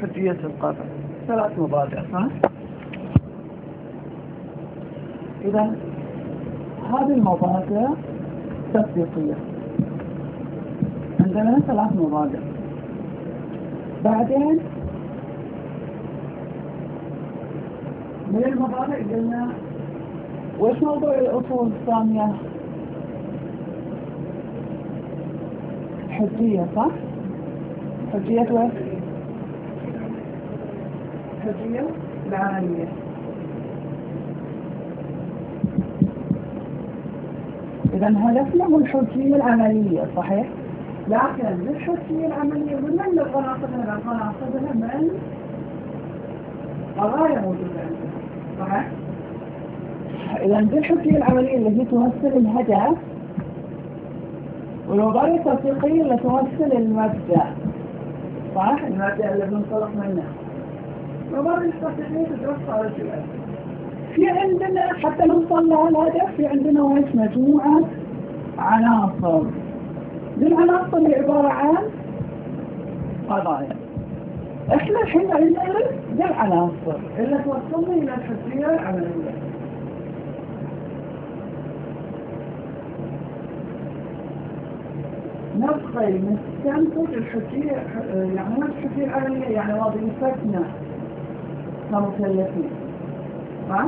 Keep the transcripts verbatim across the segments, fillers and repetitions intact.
حجية القطع ثلاث مبادئ صح؟ إذا هذه المبادئ تطبيقية عندنا ثلاث مبادئ. بعدين من المبادئ قلنا وش موضوع الأصول الثانية؟ حجية صح؟ حجية وين؟ حجية العملية. إذا هدفنا هو الحجية العملية صحيح؟ لكن الحجية العملية من اللي ناخذها ناخذها من قضايا موجودة عندنا صحيح؟ إذا دي الحجية العملية اللي هي تمثل الهدف، والمبادئ التطبيقية اللي تمثل المبدأ صح؟ المبدأ اللي بنطلق منه. المبادئ التطبيقية تدرس على الجواب. في عندنا حتى نوصل لها الهدف في عندنا ويش مجموعة عناصر. دي العناصر هي عبارة عن قضايا. احنا الحين ندرس دي العناصر اللي توصلنا إلى الحجية العملية. نبقي نستنتج الحجية يعني ما الحجية العملية يعني وظيفتنا كمكلفين صح؟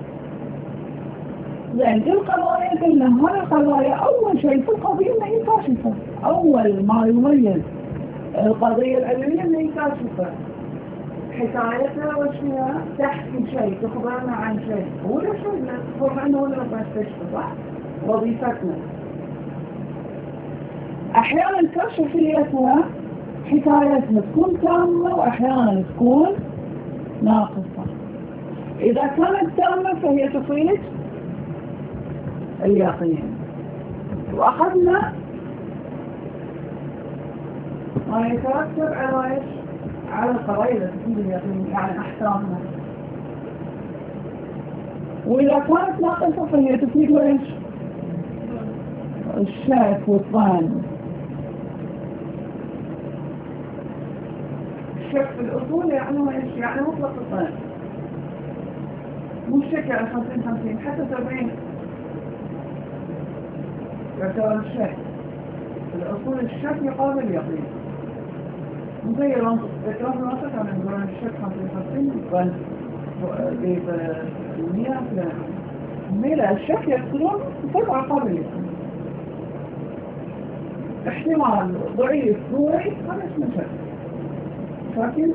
لأن دي القضايا قلنا هذه القضايا أول شيء في القضية إنها هي كاشفة. أول ما يميز القضية العلمية إنها هي كاشفة. حكايتها وشها تحكي شيء تخبرنا عن شيء ولا شيء تخبر عنه ولا نستكشف صح؟ وظيفتنا. أحيانا كشفيتها حكايتها تكون تامة وأحيانا تكون ناقصة. إذا كانت تامة فهي تفيد اليقين. وأخذنا ما يترتب على إيش؟ على القضايا التي تفيد اليقين يعني أحكامها. وإذا كانت ناقصة فهي تفيد إيش؟ الشك والظن. الشك في الأصول يعني إيش؟ يعني مطلق الظن. مو الشك على خمسين خمسين حتى سبعين يعتبر الشك. الأصول الشك يقابل اليقين. مو زي المنطق. إكرام المنطق عن نقول الشك خمسين خمسين بل بالمية لا. ميلا الشك يقولون فرع قابل اليقين. احتمال ضعيف قوي هذا اسمه شك. لكن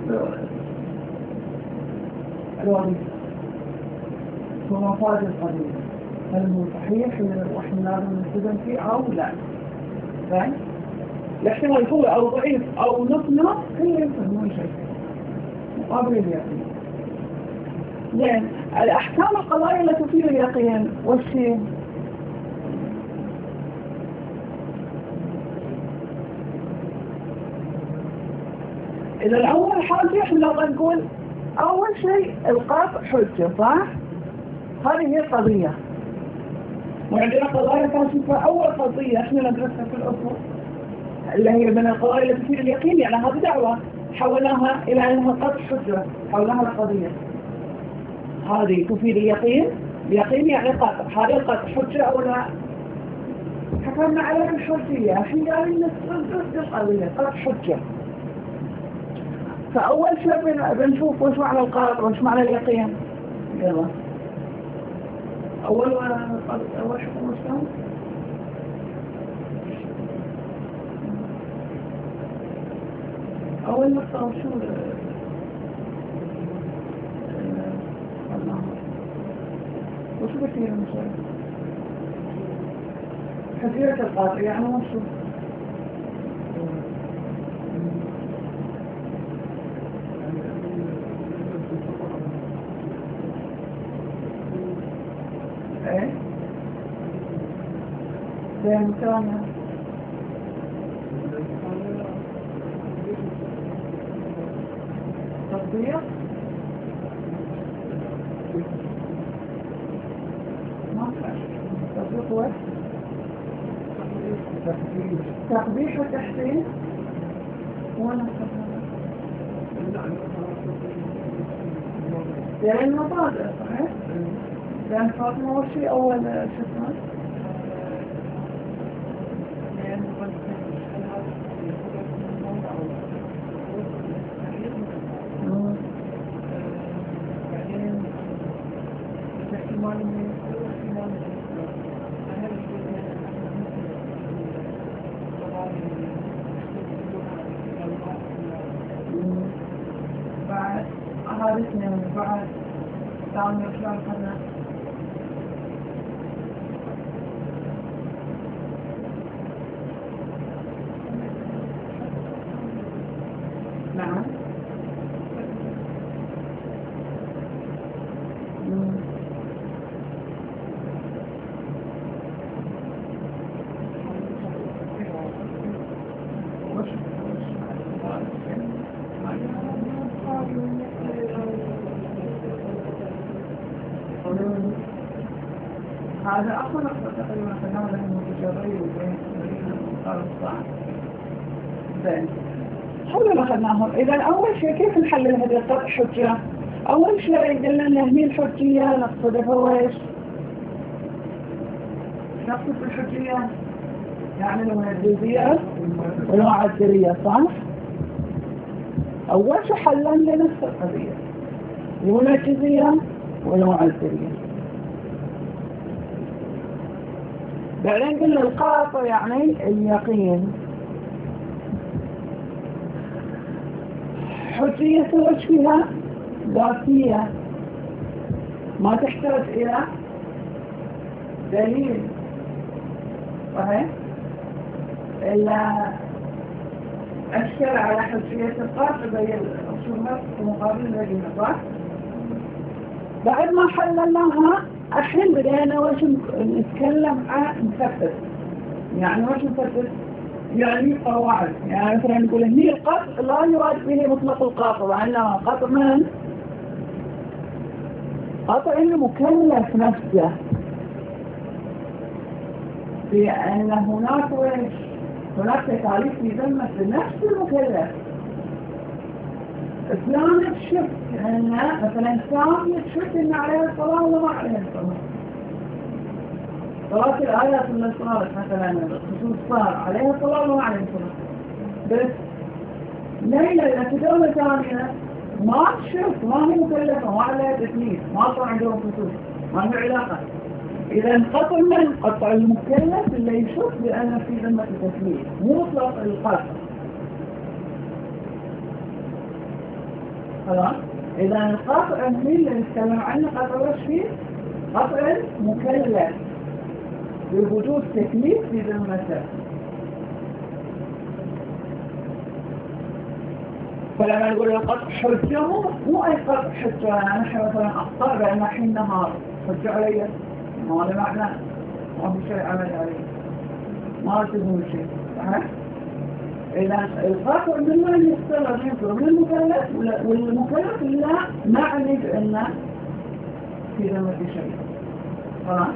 الوظيفة هو مفاد القضية هل هو صحيح وإحنا لازم نستخدم فيه أو لا. فاهم؟ الاحتمال قوي أو ضعيف أو نص نص كله يفهمون شيء مقابل اليقين. لأن الأحكام القضائية التي تفيد اليقين والشيء إذا الأول حاجة إحنا لو نقول أول شيء القطع حجة صح؟ هذه هي القضية. وعندنا قضايا كاشفة. أول قضية إحنا ندرسها في الأصول اللي هي من القضايا التي تفيد اليقين يعني هذه دعوة حولناها إلى أنها قطع حجة حولناها لقضية. هذه تفيد اليقين. اليقين يعني قطع. هذه القطع حجة أو لا؟ حكمنا على الحجية. الحين قاعدين ندرس القضية قطع حجة. فأول شيء بنشوف وش معنى القطع وش معنى اليقين. يلا أول أول حكم وشان أول نقطة وشو وشو كثير مثلا حجية القطع يعني وشو ايه زي مكانها تطبيق ما فعش تطبيق وين تقبيح وتحسين وانا غير المبادئ صحيح؟ لأن فاطمة أول شيء أول شفنا بعد أهالتنا من بعد دعم يطلع خلنا نعم هذا أصلا أكثر تقريبا خلال المتجري وبين المقال الصعب زين حول ما أخذناهم. إذا أول شيء كيف نحلل هذه القطع حجة؟ أول شيء قلنا أن هي الحجية نقصد هو إيش؟ نقصد بالحجية يعني المنجزية والمعدلية صح؟ أول شيء حلنا لنفس القضية المنجزية والمعدلية. بعدين قلنا القاطع يعني اليقين حجية وش فيها ذاتية ما تحتاج إلى دليل صحيح إلا أشكل على حجية القاطع زي الرسومات المقابل الذين صح. بعد ما حللناها الحين بدينا وش نتكلم عن نثبت يعني وش نثبت يعني قواعد يعني مثلا نقول هني القطع لا يراد به مطلق القاطع وإنما قطع من قطع المكلف نفسه بأن هناك وش هناك تكاليف في ذمة نفس المكلف. فلان تشك أن مثلا ثاني تشك أن عليها الصلاة ولا ما عليها الصلاة. صلاة الآيات اللي صارت مثلا الخصوص صار عليها الصلاة ولا ما عليها الصلاة. بس ليلة التي دولة ثانية ما تشك ما هي مكلفة ما عليها تكليف ما صار عندهم خصوص ما له علاقة. إذا قطع من قطع المكلف اللي يشك بأن في ذمة التكليف مو مطلق القطع. خلاص إذا القطع اللي نتكلم عنه قطع وش فيه قطع مكلف بوجود تكليف في ذمته. فلما نقول القطع حجة مو أي قطع حجة أنا نحن مثلا أخطأ بأن حين نهار حجة علي ما هذا معنى ما هو شيء عمل عليه ما تقول شيء صحيح. إذا القطع من وين يستلم ينظر من المكلف والمكلف لا معني بأن في ذمة شيء خلاص.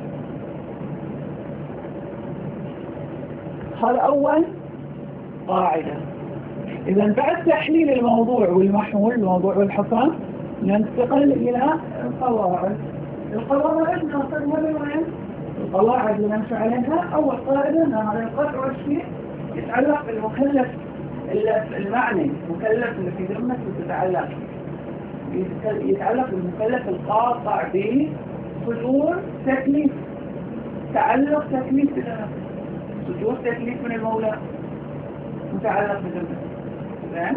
هذا أول قاعدة. إذا بعد تحليل الموضوع والمحمول الموضوع والحكم ننتقل إلى القواعد. القواعد ننتقل من وين؟ القواعد اللي نمشي عليها أول قاعدة أن هذا القطع والشيء يتعلق بالمكلف المعني المكلف اللي في ذمته تتعلق يتعلق بالمكلف القاطع بصدور تكليف تعلق تكليف بذمته صدور تكليف من المولى متعلق بذمته زين.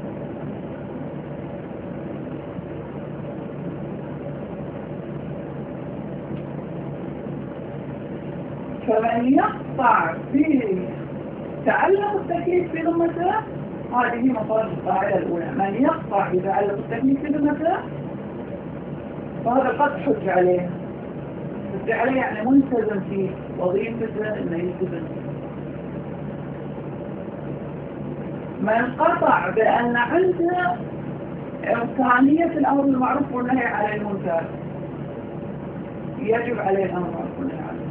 فمن يقطع بتعلق التكليف في ذمته هذه مصادر القاعدة الأولى. من يقطع بتعلق التكليف في ذمته فهذا قد حج عليه حج عليه يعني ملتزم في وظيفته انه يلتزم. من قطع بأن عنده إمكانية الأمر المعروف والنهي عن المنكر يجب عليه الأمر المعروف والنهي عنه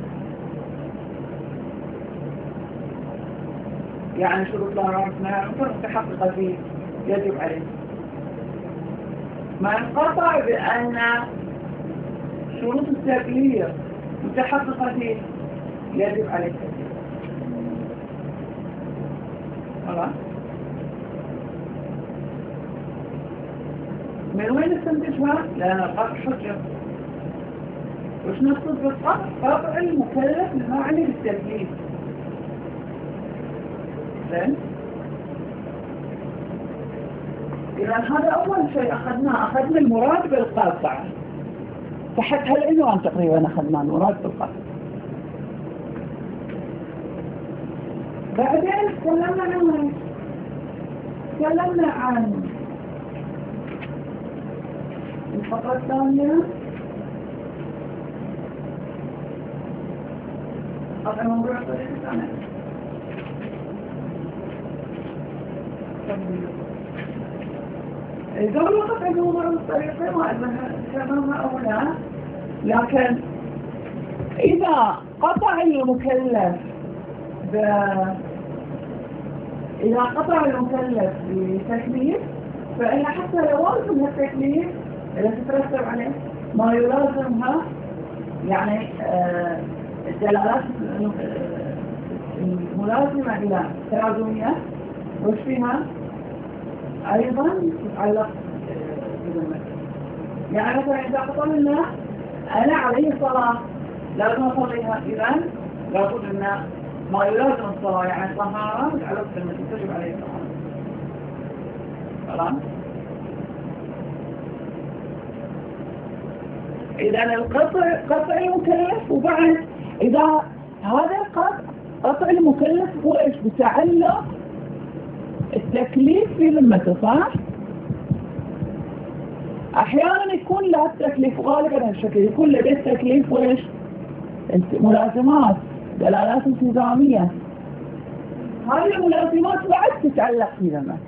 يعني شروط الله معروف والنهي عن المنكر متحققة فيه يجب عليه. ما انقطع بأن شروط التكليف متحققة فيه يجب عليه التكليف. خلاص؟ من وين نستنتجها؟ لأن القطع حجة. وش نقصد بالقطع؟ قطع المكلف المعني بالتكليف. زين؟ إذا هذا أول شيء أخذناه، أخذنا المراد بالقطع. تحت هالعنوان تقريبا أخذنا المراد بالقطع. بعدين تكلمنا عن تكلمنا عن الفقرة الثانية قطع موضوع الطريق الثاني. قبل قطع موضوع الطريق وأنها كما أولى، لكن إذا قطع المكلف ب... إذا قطع المكلف بتكليف فإن حتى لو لازم التكليف إذا تترتب عليه ما يلازمها، يعني آه الدلالات الملازمة إلى تلازمية وش فيها أيضا تتعلق بذمته. يعني مثلا إذا قلنا أنا عليه صلاة لازم أصليها، إذن لابد أن ما يلازم الصلاة يعني الطهارة متعلق بذمته تجب عليه الصلاة. خلاص؟ إذن القطع قطع المكلف، وبعد إذا هذا القطع قطع المكلف هو إيش بتعلق التكليف في ذمته، صح؟ أحيانا يكون لا التكليف، غالبا هالشكل يكون لديه التكليف وإيش؟ ملازمات، دلالات التزامية. هذه الملازمات بعد تتعلق في ذمته.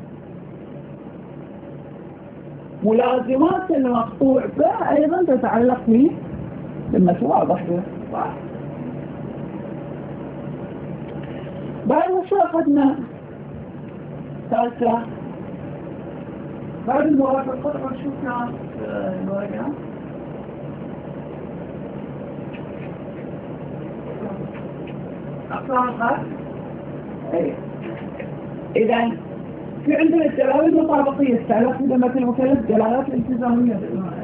ملازمات المقطوع به أيضا تتعلق في ذمته، واضح به، صح؟ بعد شو أخذنا؟ ثالثة بعد المراد القطع شفنا الورقة أقسام القطع. إذا في عندنا الدلالات المطابقية تتعلق بذمة المكلف، دلالات الالتزامية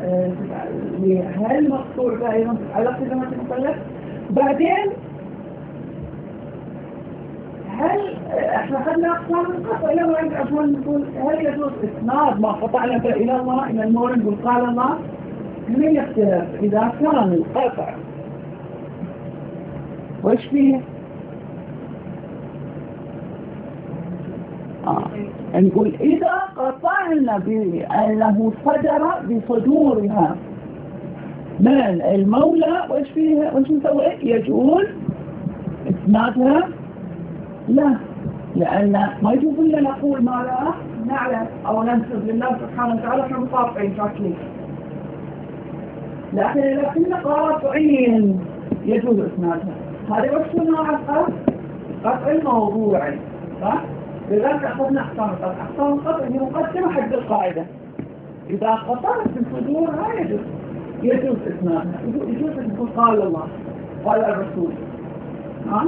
هل المقطوع به أيضا تتعلق بذمة المكلف. بعدين هل احنا اخذنا اقسام القطع الى وين عشان نقول هل يجوز اسناد ما قطعنا الى الله الى النور نقول قال الله؟ هنا يختلف اذا كان القطع وش فيه؟ آه. نقول اذا قطعنا بانه صدر بصدورها من المولى وش فيه؟ وش نسوي؟ يجوز اسنادها؟ لا، لأن ما يجوز لنا نقول ما لا نعلم أو ننسب لله سبحانه وتعالى احنا مطابقين شاكلين. لكن إذا كنا قاطعين يجوز إسنادها. هذا وش نوع القطع؟ القطع الموضوعي، صح؟ لذلك أخذنا أقسام القطع. أقسام القطع هي مقدمة حق القاعدة. إذا قطعت بصدورها يجوز يجوز إسنادها، يجوز أن تقول قال الله قال الرسول. ها؟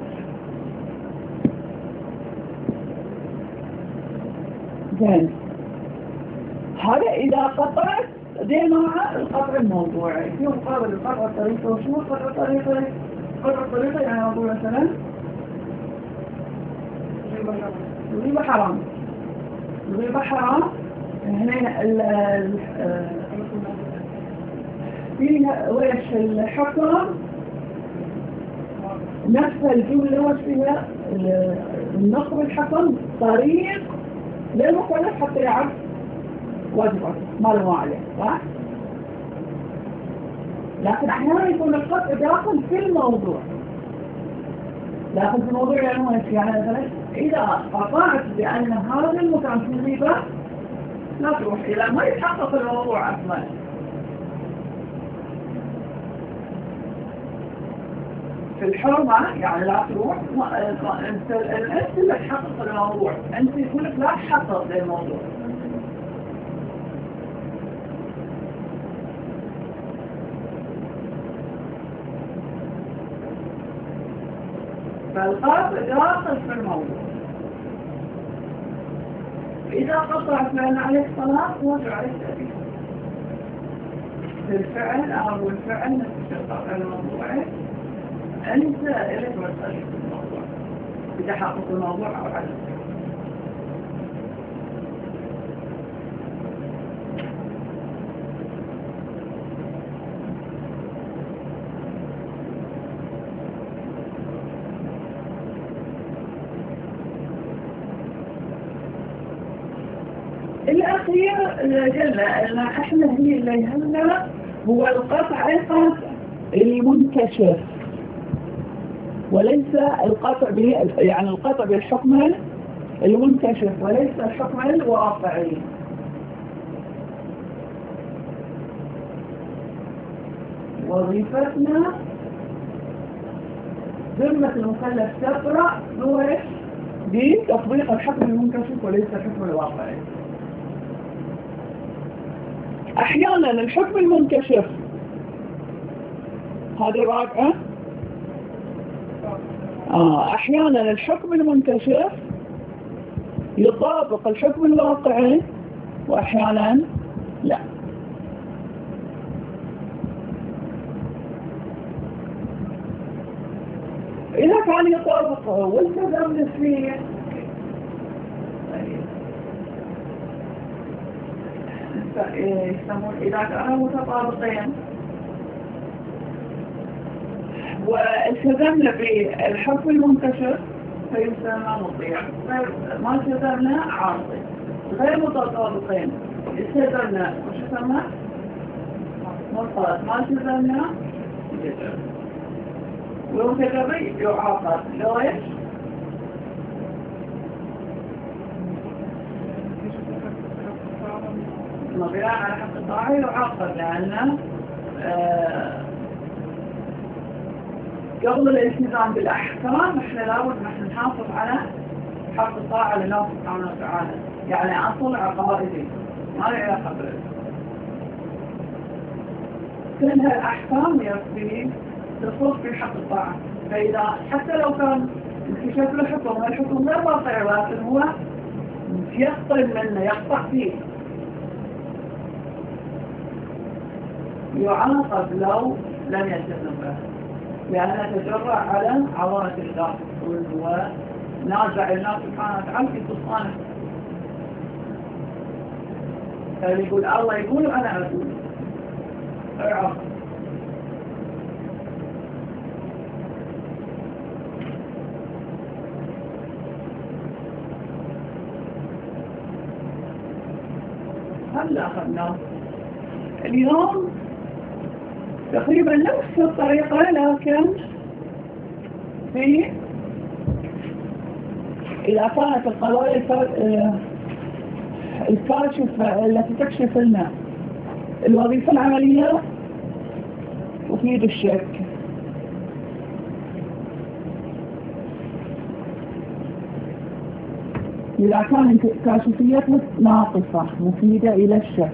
زين. هذا إذا قطعت دي مع القطع الموضوعي في مقابل القطع الطريقي. وشو القطع الطريقي؟ القطع الطريقي يعني موضوع مثلا الغيبة حرام. الغيبة حرام هنا ال فيها ويش الحكم نفس الجملة وش فيها النقر الحكم طريق للمكلف حتى يعرف واجبه ما له عليه، صح؟ لكن احيانا يكون القطع داخل في الموضوع، داخل في الموضوع يعني يعني مثلا اذا قطعت بان هذا المكان في غيبه لا تروح الى ما يتحقق الموضوع اصلا. في الحرمة يعني لا تروح انت انت اللي تحقق الموضوع، انت يقول لك لا تحقق الموضوع. فالقطع داخل في الموضوع. إذا قطع فعل عليك صلاة وجه عليك تأثير في الفعل أو الفعل نفس القطع الموضوعي أنت إليك مرتبط في الموضوع بتحقق الموضوع أو عدم. الأخير قلنا إن إحنا هي اللي يهمنا هو القطع المنكشف وليس القطع به، يعني القطع بالحكم المنكشف وليس الحكم الواقعي. وظيفتنا ذمة المكلف تقرأ دورش بتطبيق الحكم المنكشف وليس الحكم الواقعي. أحيانا الحكم المنكشف هذه رابعة آه أحيانا الحكم المنكشف يطابق الحكم الواقعي وأحيانا لا. إذا كان يطابقه والتزمنا فيه يسمون إذا كانوا متطابقين والتزمنا بالحكم المنكشف فيسمى مطيع، ما التزمنا عاصي. غير متطابقين التزمنا وش يسمى مرتبط، ما التزمنا جزر. والمتجري يعاقب ليش؟ بناء على حق الطاعة يعاقب لأنه آه قبل الالتزام بالأحكام احنا لابد نحن نحافظ على حق الطاعة لله سبحانه وتعالى، يعني أصل عقائدي ما له علاقة بالإسلام. كل هالأحكام يصير تصب في حق الطاعة، فإذا حتى لو كان انكشف له حكم الحكم غير واقعي لكن هو يقطع منه يقطع فيه يعاقب لو لم يلتزم به، لأنه تجرأ على عظمة الله ونازع الله سبحانه وتعالى في سلطانه. فيقول الله يقول أنا أقول أعاقب. هلا أخذناه اليوم تقريبا نفس الطريقة لكن في إذا كانت القضايا الكاشفة التي تكشف لنا الوظيفة العملية تفيد الشك. إذا كانت كاشفيتها ناقصة مفيدة إلى الشك.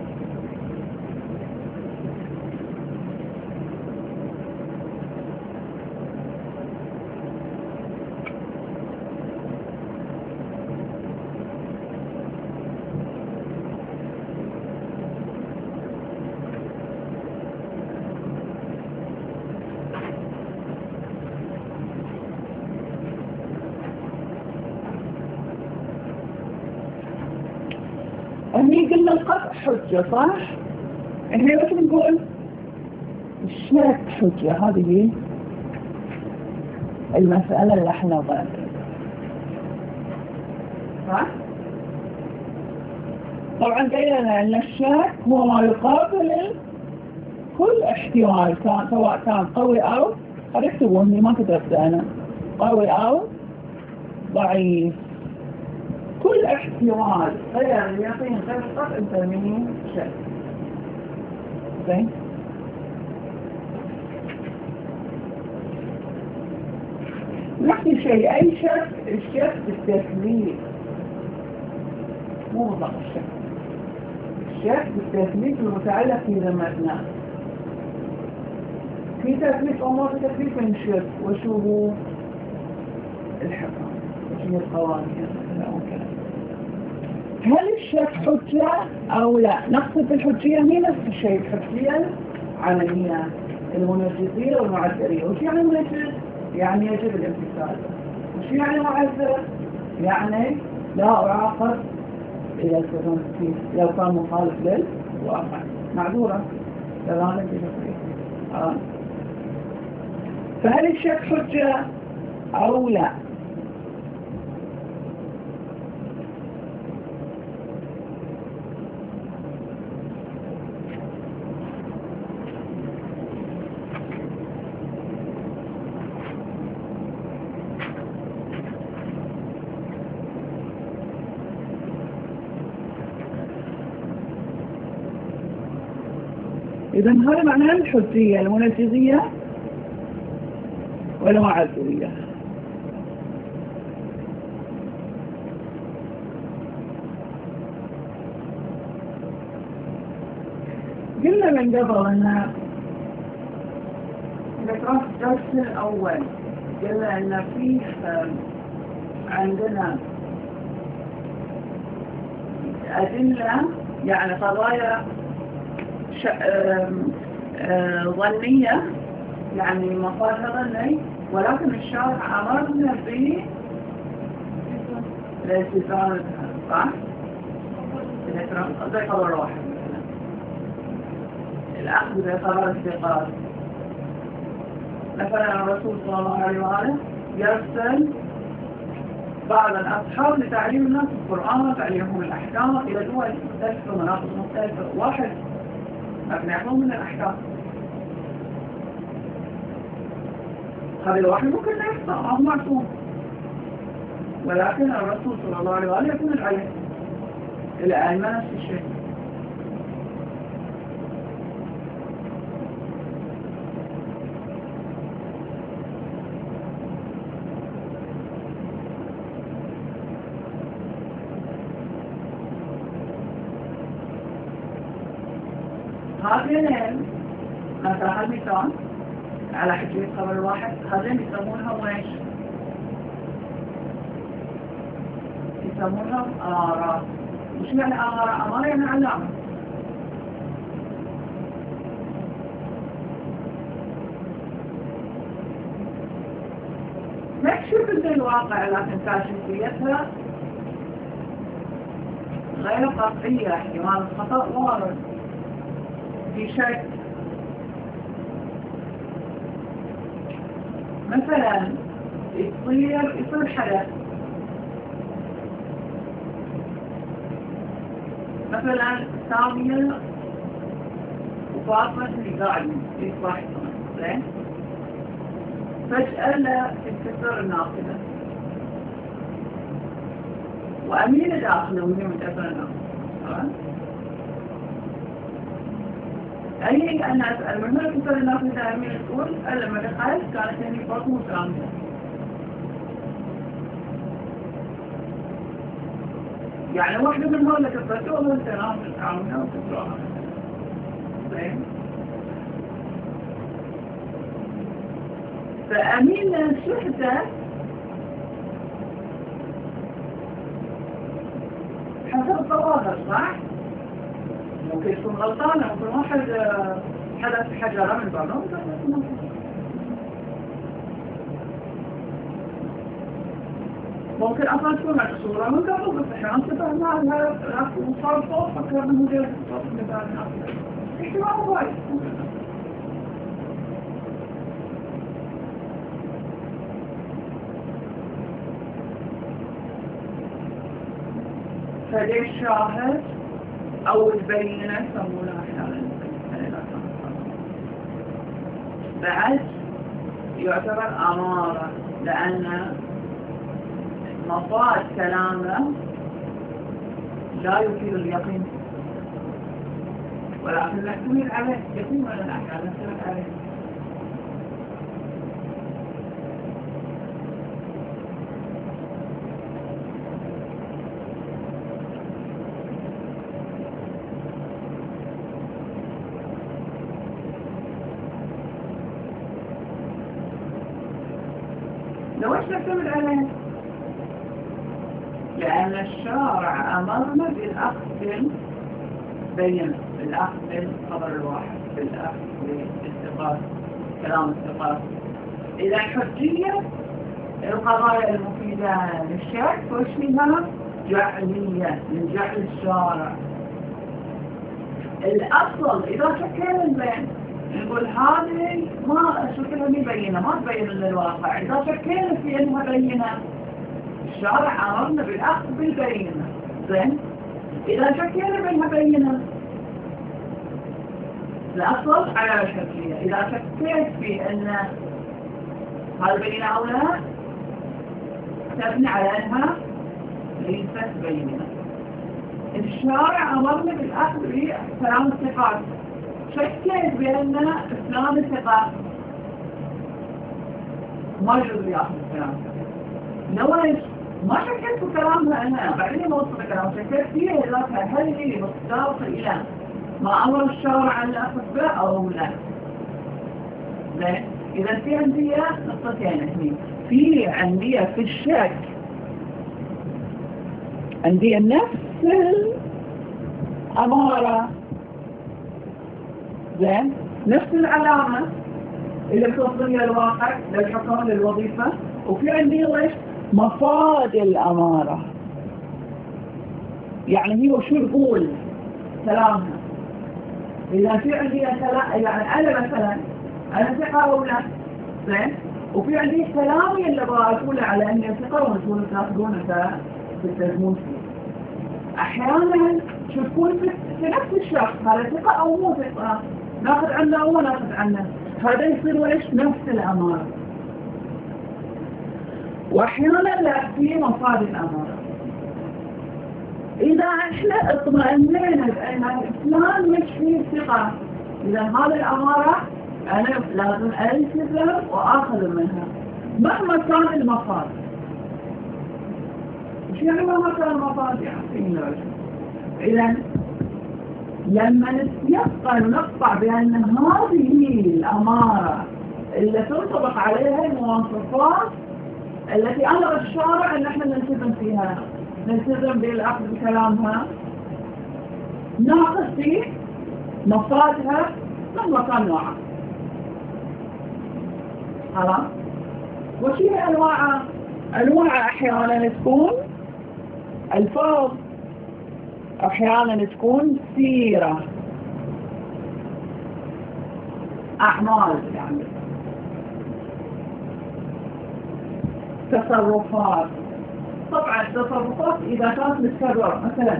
هني قلنا القطع حجة صح؟ احنا بس نقول الشك حجة. هذه المسألة اللي احنا ضايقين صح؟ طبعا قلنا ان الشك هو ما يقابل كل احتمال كان سواء كان قوي او قد اكتبوا اني ما كتبت انا قوي او ضعيف. كل احتمال غير اليقين غير القطع نسميه شك. زين؟ نفس الشيء اي شك الشك بالتثبيت مو مطلق الشك. الشك بالتثبيت المتعلق في ذمتنا. في تثبيت امور تثبيت من الشك وشو هو الحكم وهي القوانين مثلا وكذا. هل الشك حجة أو لا؟ نقصد بالحجية هي نفس الشيء، الحجية العملية المنجزية والمعذرية. وش يعني منجز؟ يعني يجب الامتثال. وش يعني معذر؟ يعني لا أعاقب إذا كنت فيه لو كان مخالف للواقع، معذورة كذلك بشكل. آه. فهل الشك حجة أو لا؟ إذا هذا معناه الحجية المنجزية ولا معذرية. قلنا من قبل أن ذكرت الدرس الأول، قلنا أن فيه عندنا أدلة يعني قضايا ظنية، يعني مصادر ظني، ولكن الشارع أمرنا بالالتزام صح؟ زي خبر واحد مثلا الأخذ بخبر الثقات. مثلا الرسول صلى الله عليه وآله يرسل بعض الأصحاب لتعليم الناس القرآن وتعليمهم الأحكام إلى دول مختلفة ومناطق مختلفة، واحد أبنعهم من الأحكام. هذا الواحد ممكن لا يخطأ أو معصوم، ولكن الرسول صلى الله عليه وآله يكون العلم إلى أئمة نفس الشيء. هذين مثلا المثال على حجية خبر الواحد، هذين يسمونها ويش؟ يسمونها آراء. مش يعني آراء؟ آراء يعني علامة. ما تشوف انت الواقع لكن كاشفيتها غير قطعية، احتمال الخطأ وارد في شيء. مثلا يصير يصير حدث، مثلا سامية وفاطمة اللي قاعدين يصبحون زين، فجأة لا تنكسر الناقلة وأمينة داخلة وهي منكسر الناقلة. أي أن أسأل من هنا كسر الناقلة دائما تقول لما دخلت كانت هني فاطمة وسامية. يعني واحدة من هؤلاء كسرته ولا التنام التعاملها وكسرها زين. فأمين شهدة حسب الظواهر صح؟ ممكن يكون غلطانة، ممكن واحد حدث حجرة من بعضهم ممكن أصلا تكون مكسورة من قبل، بس احنا انتبه معها وصار صوت فكرنا مجرد صوت من بعد الناس احتمال وايد. فدي الشاهد أو البينة يسمونها أحيانا بعد يعتبر أمارة، لأن مفاد كلامه لا يفيد اليقين، ولكن نحتمل عليه يقين ولا أحيانا نحتمل عليه. لو ايش نعتمد عليه؟ أمرنا بالأخذ بالبينة، بالأخذ بالخبر الواحد، بالأخذ بالثقات، كلام الثقات. إذا حجية القضايا المفيدة للشرك وش فيها؟ جعلية، من جعل الشارع. الأصل إذا شكلنا البين نقول هذه ما شكلها مبينة، ما تبين للواقع. إذا شكلنا في أنها بينة الشارع أمرنا بالأخذ بالبينة. زين، إذا شكلنا بأنها بينة الأصل على الحجية. إذا شكيت في أن هذا بينة أو لا تبني على أنها ليست بينة. الشارع أمرنا بالأخذ بكلام الثقات، شكيت بأن إسلام الثقات ما يجوز يأخذ الكلام. لو أنا ما شكيت بكلامها أنا بعدين ما وصل كلام، شكيت فيها ذاتها هل هي مستوى إلى ما أمر الشارع أن أخذ به أو لا. إذا في عندي نقطتين اثنين، في عندي في الشك عندي نفس الأمارة، زين، نفس العلامة اللي بتوصلني للواقع للحكم للوظيفة، وفي عندي ليش مفاد الأمارة. يعني هو شو يقول كلامها. إذا في عندي كلام، يعني أنا مثلا أنا ثقة أو لا، زين، وفي عندي كلامي اللي بقوله على أني ثقة ومسؤول تاخذونه تلتزمون فيه. أحيانا تكون في نفس الشخص هذا ثقة أو مو ثقة، ناخذ عنه أو ما ناخذ عنه، هذا يصير وإيش نفس الأمارة. وأحيانا لا، في مفاد الأمارة. إذا إحنا اطمئنينا بأن الإسلام مش فيه ثقة، إذا هذه الأمارة أنا لازم ألتزم وآخذ منها مهما كان المفاد. مش يعني مهما كان المفاد يعني. إذا لما نتيقن ونقطع بأن هذه الأمارة اللي تنطبق عليها المواصفات التي أمر الشارع أن احنا نلتزم فيها، نلتزم بالأخذ بكلامها، ناخذ فيه مفادها مهما كان نوعها. خلاص؟ وش هي أنواع؟ أنواع أحيانا تكون الفاظ، أحيانا تكون سيرة، أعمال، يعني تصرفات. طبعا التصرفات إذا كانت متكررة، مثلا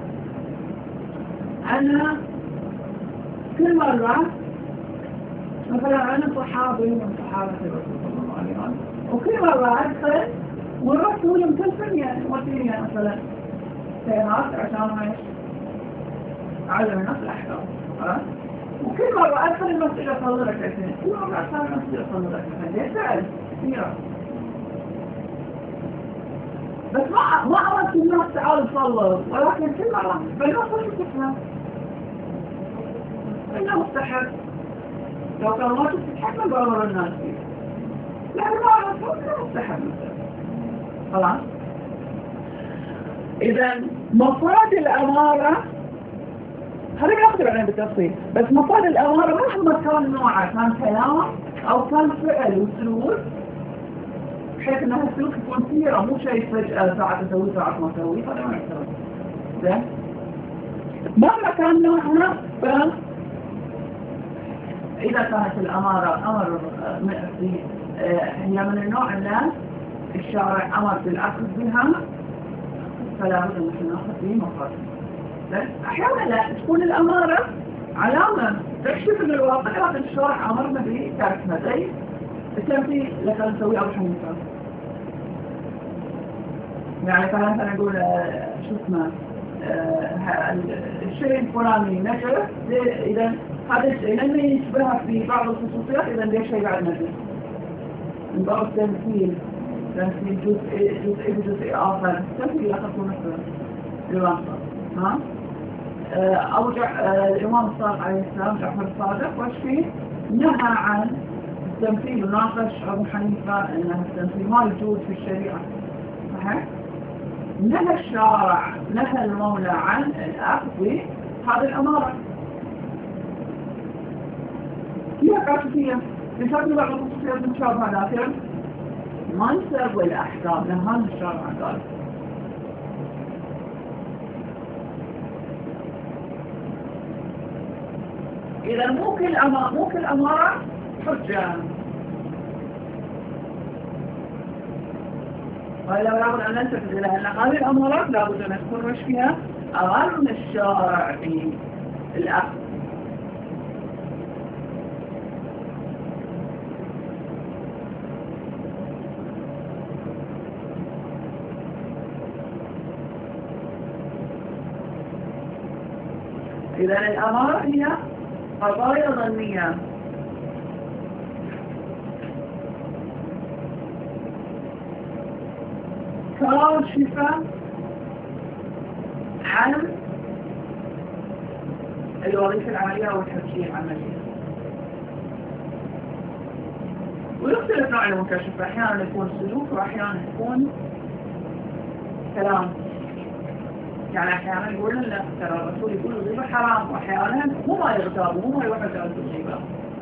أنا كل مرة مثلا أنا صحابي من صحابة الرسول صلى الله عليه وسلم، وكل مرة أدخل والرسول مكلفني يعني وديني مثلا سيارات عشان ايش؟ أعلم الناس الأحكام. وكل مرة أدخل المسجد أصلي ركعتين، كل مرة أدخل المسجد أصلي ركعتين، يسأل كثيرا. بس ما ما أردت الناس تعالوا صلوا، ولكن كل مرة بالناس وش تفهم؟ إنه مستحب. لو كان ما تستحب ما بأمر الناس فيه، لكن ما أردت إنه مستحب مثلا. خلاص؟ إذا مفاد الأمارة هذا بناخذ عليه بالتفصيل، بس مفاد الأمارة مهما كان نوعه، كان كلام أو كان فعل وسلوك، بحيث أنها السلوك يكون سيرة مو شيء فجأة ساعة تسوي ساعة ما تسوي، هذا ما يحتوي. زين؟ مهما كان نوعها، إذا كانت الأمارة أمر هي من النوع اللي الشارع أمر بالأخذ بها، فلا بد أن نأخذ به مفاد. أحيانا لا تكون الأمارة علامة تكشف من الواقع، لكن الشارع أمرنا بتركها، زي التمثيل اللي كان نسويه أبو حنيفة. يعني كان مثلا نقول شو اسمه الشيء الفلاني نجح، إذا هذا الشيء لما يشبهها في بعض الخصوصيات إذا ليش شيء بعد نجح من بعض التمثيل، تمثيل جزء جزء بجزء آخر، تمثيل يأخذ مثلا الواسطة. ها أوجع الإمام الصادق عليه السلام جعفر الصادق وش فيه نهى عن التمثيل، وناقش أبو حنيفة أن التمثيل ما يجوز في الشريعة. صحيح؟ نهى الشارع نهى المولى عن الأخذ بهذه الأمارة. فيها كاشفية بشكل بعض الخصوصيات مشابهة، لكن منصب والأحكام نهى الشارع عن ذلك. إذا مو كل أمارة مو كل أمارة حجة، وإلا لابد أن نلتفت إلى أن هذه الأمارات لابد أن تكون وش فيها أمر من الشارع في الأخذ. إذا الأمارة هي قضايا ظنية، كاشفة عن الوظيفة العملية أو الحجية العملية. ويختلف نوع المكاشفة، أحيانا يكون سلوك وأحيانا يكون كلام. يعني أحيانا يقول لنا ترى الرسول يقول الغيبة حرام، وأحيانا مو ما يغتاب ومو ما يوحد على الغيبة.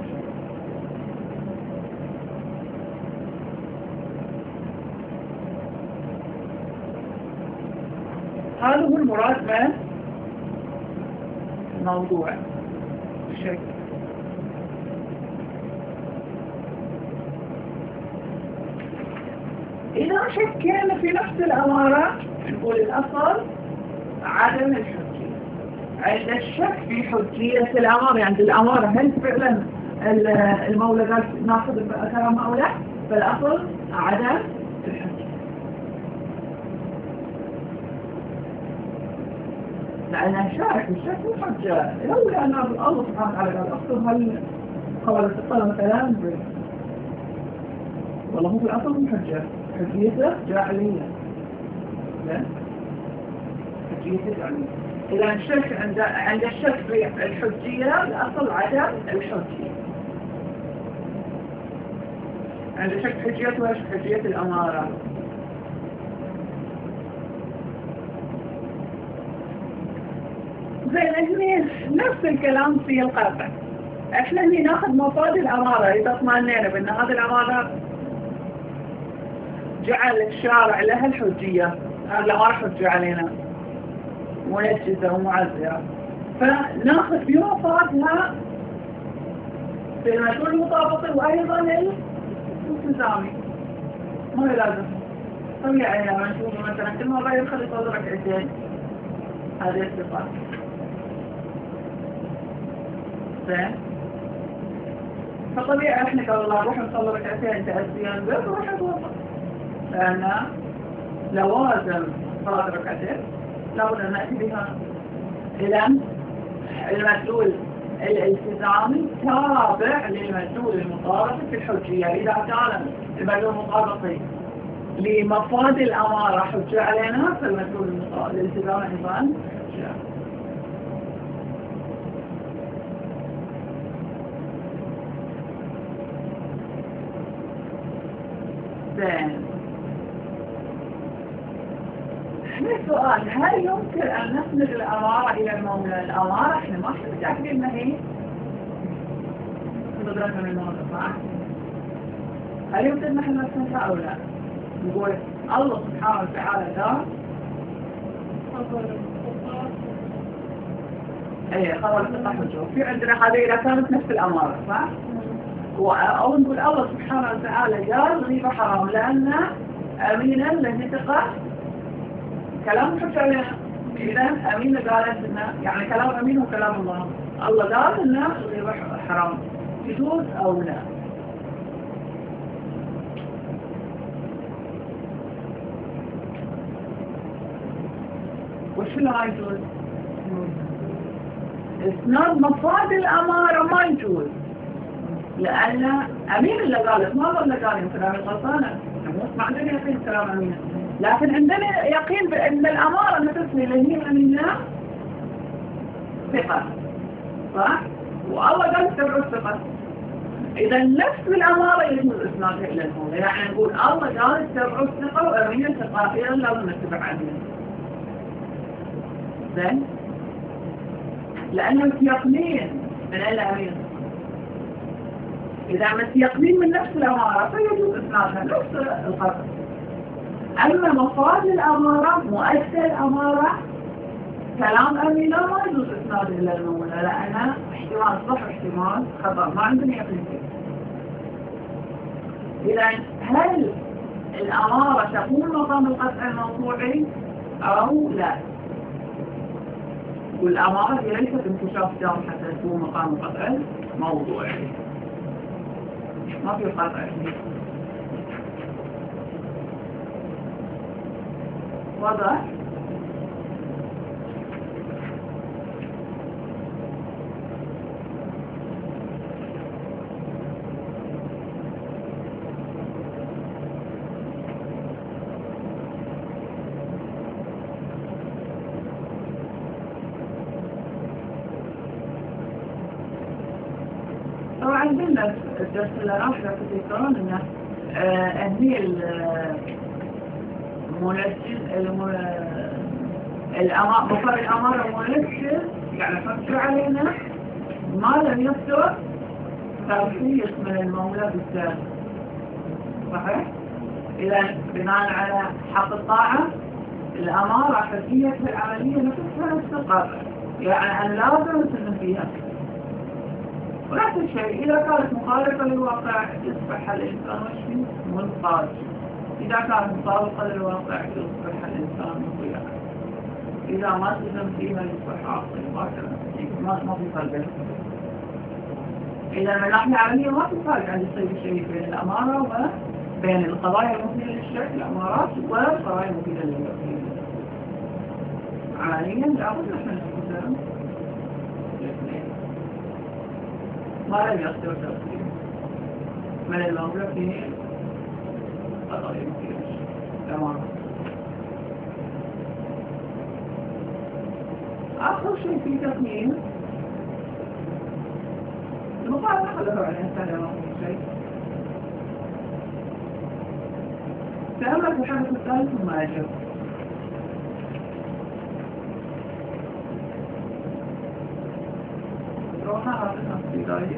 هذا هو المراد من الموضوع الشك. إذا شكينا في نفس الأمارة نقول الأصل عدم الحجية. عند الشك في حجية الأمارة، عند الأمارة هل فعلا المولى قال ناخذ الكلام أو لا، فالأصل عدم الحجية. لأنها شارك الشك وحجة، لولا أن الله سبحانه وتعالى قال أصل هل قولت الطلبة كلام والله هو في الأصل حجة، حجيته جاعلية. لا حجيته جاعلية. إذا الشك عند عند الشك في الحجية الأصل عدم الحجية. عند شك حجيته وش حجية الأمارة. زين هني نفس الكلام في القطع. احنا هني ناخذ مفاد الأمارة إذا اطمئنينا بأن هذه الأمارة جعل الشارع لها الحجية، هذه الأمارة حجة علينا منجزة ومعزرة، فناخذ بمفادها في المدلول المطابقي وأيضا الالتزامي. ما لازم طبيعي لما نشوف مثلا كل مرة يدخل يصلي ركعتين هذه الصفات. زين فطبيعي احنا قال الله روح نصلي ركعتين تأسيا بس روح نتوضا، لأن لوازم صلاة ركعتين لابد أن نأتي بها. إذا المدلول الالتزامي تابع للمدلول المطابقي في الحجية. إذا كان المدلول المطابقي لمفاد الأمارة حجة علينا فالمدلول الالتزامي أيضا حجة. زين السؤال هل يمكن أن نسند الأمارة إلى المولى؟ الأمارة إحنا ما إحنا متأكدين إن هي قدرتنا من الموضوع صح؟ هل يمكن أن نحن نسندها أو لا؟ نقول الله سبحانه وتعالى قال إيه خبر الثقة حجة. في عندنا هذه إذا كانت نفس الأمارة صح؟ أو نقول الله سبحانه وتعالى قال غيبة حرام لأن أمينا له ثقة كلام حجة علينا. إذا أمينة قالت إنه يعني كلام أمين وكلام الله. الله قال إنه الغيبة حرام يجوز أو لا. وش اللي ما يجوز؟ إسناد مفاد الأمارة ما يجوز، لأن أمين اللي قالت ما ظل قال يمكن أمين غلطانة، ما عندنا يقين كلام أمين، لكن عندنا يقين بأن الأمارة التي اللي هي أمينة ثقة صح؟ والله قال اتبعوا الثقة. إذا نفس الأمارة يجوز إسنادها إلى المولى. يعني نقول الله قال اتبعوا الثقة وأرمين الثقة إذا لازم نتبع عنهم. زين؟ لأنه متيقنين من أين أمين. إذا متيقنين من نفس الأمارة فيجوز إسنادها نفس القدر. أما مفاد الأمارة مؤثر الأمارة كلام أمينة ما يجوز إسناده إلى المولى، لأنه احتمال صح احتمال خطأ ما عندنا يقين فيه. إذا هل الأمارة تكون مقام القطع الموضوعي أو لا؟ والأمارة هي ليست انكشاف دام حتى تكون مقام القطع الموضوعي. ما في قطع. واضح؟ طبعا قلنا الدرس اللي راح تذكرون انه اهمية المنجز مفر الامارة المنجز يعني فكر علينا ما لم يصدر ترخيص من المولى بالذات. صحيح؟ اذا بناء على حق الطاعة الامارة حسية العملية نفسها نفس القطع، يعني انا لازم اسلم فيها. ونفس الشيء إذا كانت مخالفة للواقع يصبح الإنسان وشي منقاذ، إذا كانت مطابقة للواقع يصبح الإنسان مضيع، إذا ما تلزم فيها يصبح عاقل وهكذا. ما في فرق. إذا من ناحية عملية ما في فرق عن يصير شيء بين الأمارة وبين القضايا المفيدة للشرك الأمارات والقضايا المفيدة للوكيل. عمليا لابد نحن نستخدم الاثنين. ما لم يصدر تفصيل من الموضوع فيه قضايا مفيدة. تمام. آخر شيء في تقييم المقارنة خلقه على الإنسان ما في شيء. تأمل في الحدث الثالث ثم أجب. روحنا عاطفة في بداية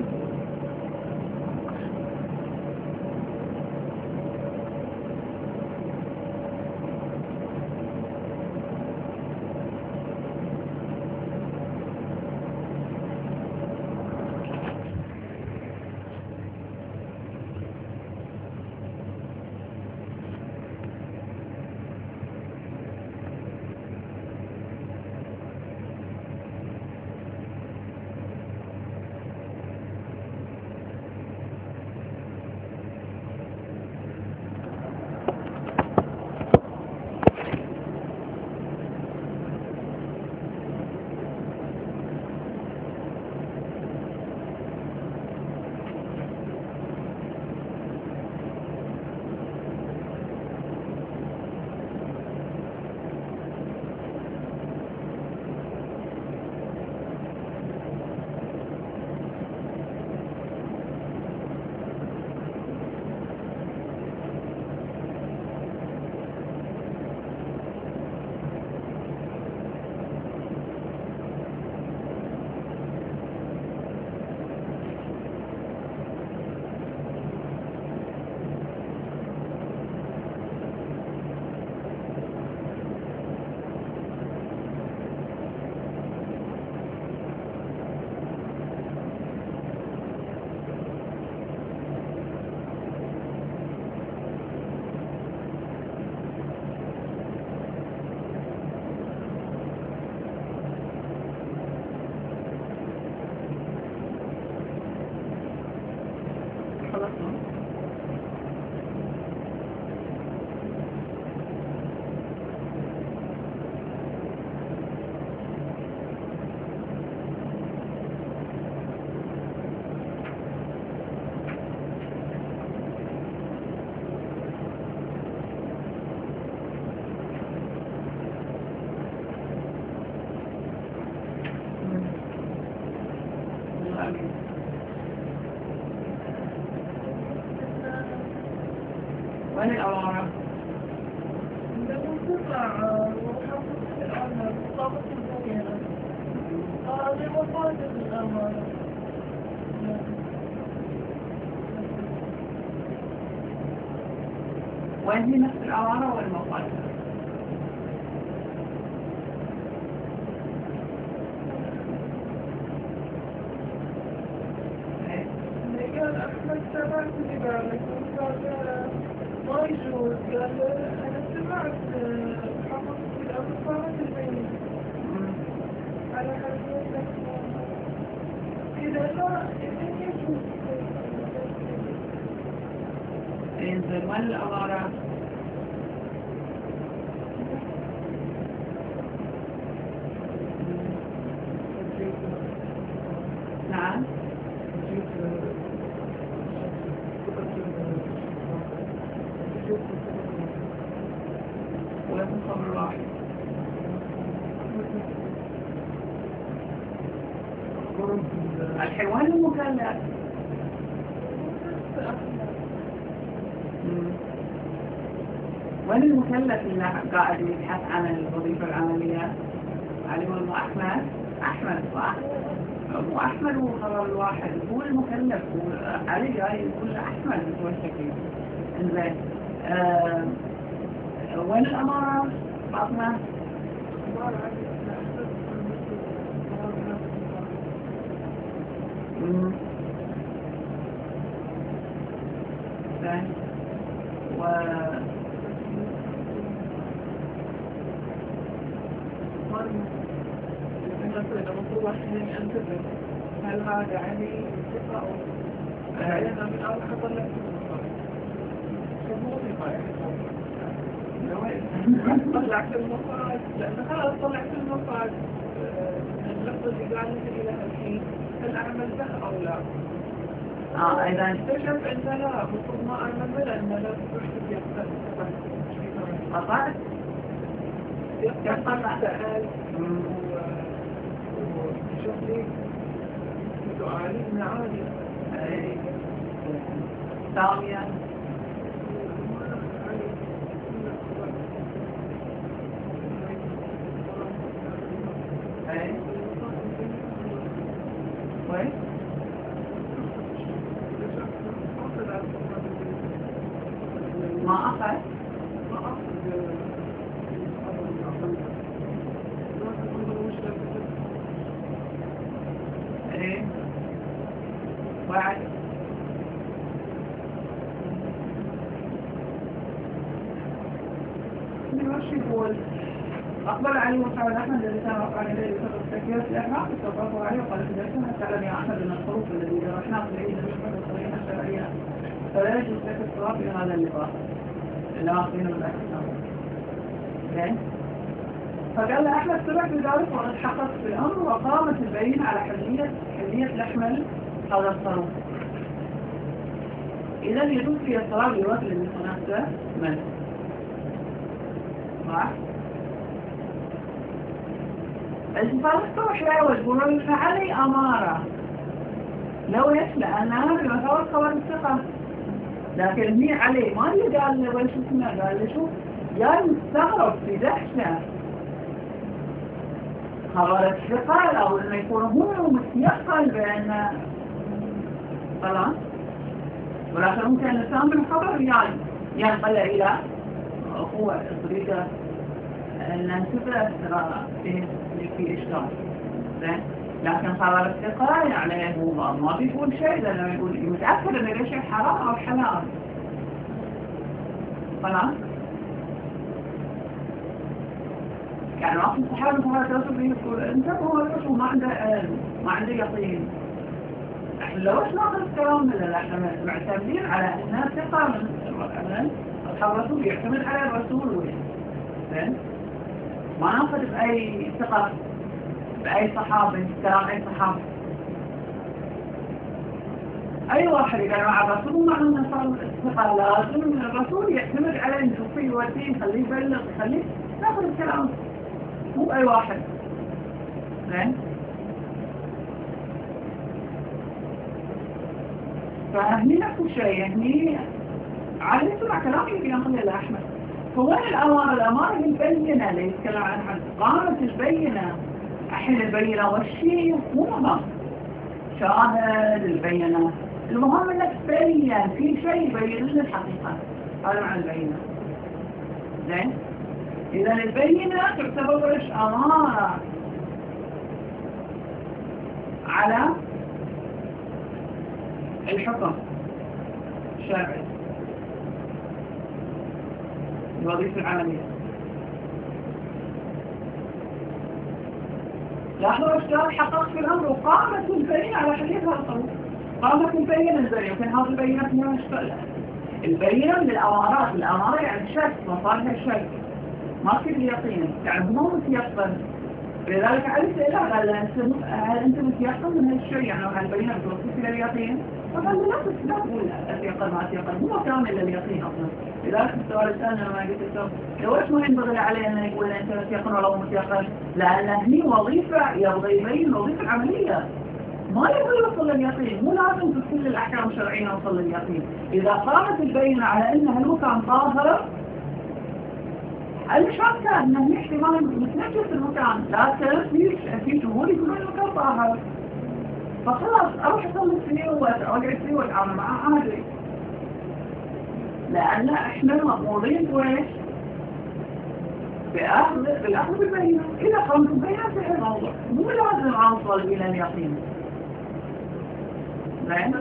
وين الأمارة؟ عندما تطلع وحفظ الأمر طابق البنيانة هذه مفادة الأمارة. وين هي نفس الأمارة والمفادة؟ قال أحمد سمعت ذلك وقال ما يجوز. قال أنا سمعت حفظت الأمر صارت البيت على حريتك إذا لا إذا يجوز. ينزل وين الأمارة؟ نعم ولكن خبر واحد. الحيوان المكلف وين المكلف اللي قاعد يبحث عن الوظيفة العملية؟ علي مو أحمد؟ أحمد صح؟ مو أحمد هو خبر الواحد، هو المكلف، هو علي جاي يقول أحمد هو الشكل. إنزين آه وين الأمارة فاطمة؟ زين و المفروض عشان أنتبه هل هذا عليه ثقة أو أنا من أول خطر لك شبه ثقة طلعت المفاد لأن خلاص طلعت المفاد اللفظ اللي قال لك إلى الحين هل أعمل به أو لا؟ آه إذا اكتشف أن لا المفروض ما أعمل به لأن لا تحدث يقتل قطعت؟ يقتل سأل وشوفي سؤالي من عادي سامية ايه وين ما أخذ ايه بعد ماشي يقول أقبل علي وسعد أحمد الذي كان وقع عليه بسبب التكبير في الإحرام استوقفه عليه وقال في ذلك حتى لم يعتد من الحروف الذي درسناه في العيد المشهد الصريحة الشرعية فلا يجوز لك الصلاة في هذا اللقاء لا أخذين بالأكثر. زين فقال أحمد سبق بذلك وقد حقق في الأمر وقامت البينة على حلية حلية لحمل هذا الصاروخ. إذا يجوز في الصلاة بوقت المناسبة من صح؟ الفرق شوية يقولون فعلي أمارة لو يسلأ أنها بمثابة خبر الثقة، لكن هي عليه ما اللي قال له وش اسمه، قال له شوف قال مستغرب في دهشة خبر الثقة أو إنه يكون هو متيقن بأن خلاص، ولكن ممكن الإنسان بالخبر يعني ينقل إلى هو طريقة أن ننتبه فيه في إشكال. لكن خبر الثقة يعني هو ما بيقول شيء لأنه يقول متأكد أن هذا شيء حرام أو حلال خلاص. يعني واحد الصحابة صحابة توصل به يقول أنت هو الرسول ما عنده علم ما عنده يقين. احنا لو ايش ناخذ الكلام من احنا معتمدين على انها ثقة من الرسول يعتمد على الرسول وين زين ما ناخذ بأي ثقة بأي صحابي كلام أي صحابي. أي واحد يقال مع الرسول مع أنه صار ثقة لازم الرسول يعتمد عليه نشوفه يوديه يخليه يبلغ يخليه ناخذ الكلام مو بأي واحد زين. فهني نفس الشيء هني عاد يسمع كلامي في نقل إلى أحمد. فوين الأمارة؟ الأمارة هي البينة اللي يتكلم عنها قامت البينة. الحين البينة والشيء مو مهم، شاهد البينة، المهم انك تبين في شيء يبين لنا الحقيقة. هذا معنى البينة. زين؟ إذا البينة تعتبر إيش؟ أمارة على الحكم الشرعي، الوظيفة العملية. لاحظوا اشتغل حقق في الأمر وقامت البينة على حقيقة القانون. قامت البينة البينة، وكان هذه البينة فيها اشتغل. البينة من الأمارات، الأمارة يعني شك، مصالح شك، ما في اليقين، يعني مو متيقن. لذلك عرفت إله قال هل أنت متيقن من هالشيء؟ يعني هل البينة بتوصف إلى اليقين؟ فقال لا بس لا تقول أتيقن ما أتيقن، مو كامل إلى اليقين أصلا. لذلك السؤال الثاني لما قلت له لو إيش ما ينبغي عليه أن يقول أنت متيقن ولا متيقن؟ لأن هني وظيفة يبغى يبين الوظيفة العملية، ما يبغى يوصل لليقين. مو لازم في كل الأحكام الشرعية نوصل لليقين. إذا قامت البينة على أن هالمكان طاهر، المشكلة أنه في احتمال متنجس المكان، لكن في في شهور يكون المكان طاهر، فخلاص أروح أصلي فيه وأقعد فيه وأتعامل معه عادي. لأن إحنا مأمورين بويش؟ بأخذ بالأخذ بالبينة. إذا قامت البينة انتهى الموضوع، مو لازم أوصل إلى اليقين. زين؟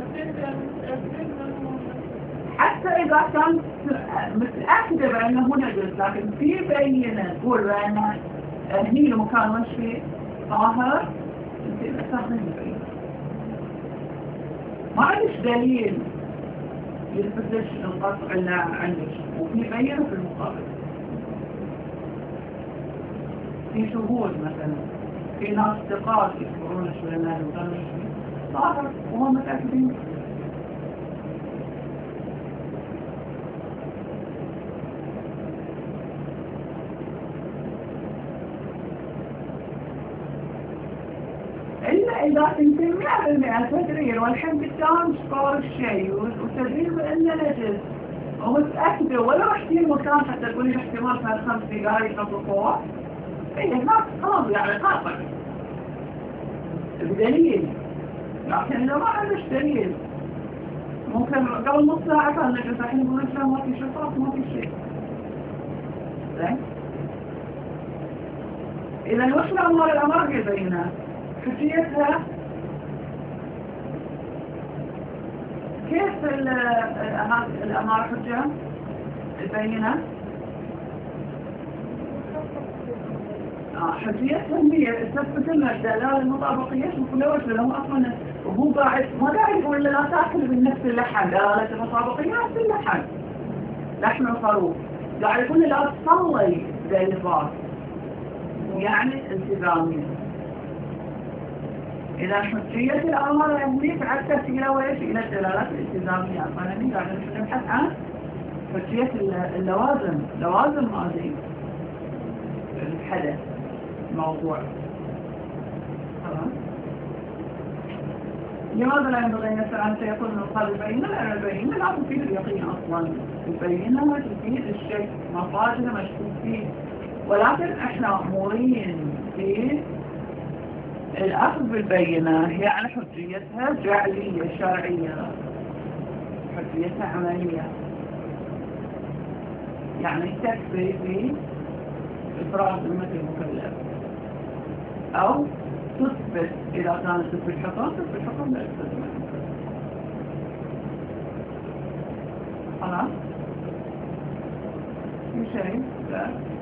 حتى إذا كان متأكدة بأنه نجس، لكن في بينة تقول بأن هني المكان وش فيه طاهر، انت استخدم البينة. ما عندش دليل يثبت لك القطع إلا عندك، وفي بينة في المقابل. في شهود مثلا، في ناس ثقات يذكرون شوية من المكان طاهر وهم متأكدين. إلا إذا أنت مئة بالمئة تدرير والحين قدام صار الشيء وتدرير بأنه نجس ومتأكدة، ولا رحتي المكان حتى تقولي احتمال في خمس دقائق قبل فوق، إيه هناك خلاص يعني خاطر بدليل. لكن إذا ما عندش دليل ممكن قبل نص ساعة كان نجس، الحين يقولون لا ما في شفاف ما في شيء. زين؟ إذا وش الأمر؟ الأمر غير بينها حجيتها. كيف الأمارة حجة البينة؟ آه حجيتها هي تثبت لنا الدلالة المطابقية في كل وجه، لأنه أصلا وهو قاعد ما قاعد يقول لا تأكل من نفس اللحم، دلالة المطابقية نفس اللحم، لحم الخروف. قاعد يقول لا تصلي زي الباص، يعني التزامية. إذا حجية الأمر هني تعكس إلى وإيش؟ إلى الدلالات الالتزامية. فأنا قاعد نبحث عن حجية اللوازم، لوازم هذه الحدث الموضوع. لماذا لا ينبغي أن يسأل عن سيكون من قبل البينة؟ لأن البينة لا تفيد اليقين أصلا، البينة تفيد الشك، مصادر مشكوك فيه، ولكن احنا مأمورين في الأخذ بالبينة، يعني حجيتها جعلية شرعية، حجيتها عملية، يعني تكفي في إفراز ذمة المكلف، أو تثبت إذا كانت تثبت حكم تثبت حكم لا تثبت ذمة المكلف. خلاص؟ في شيء؟ لا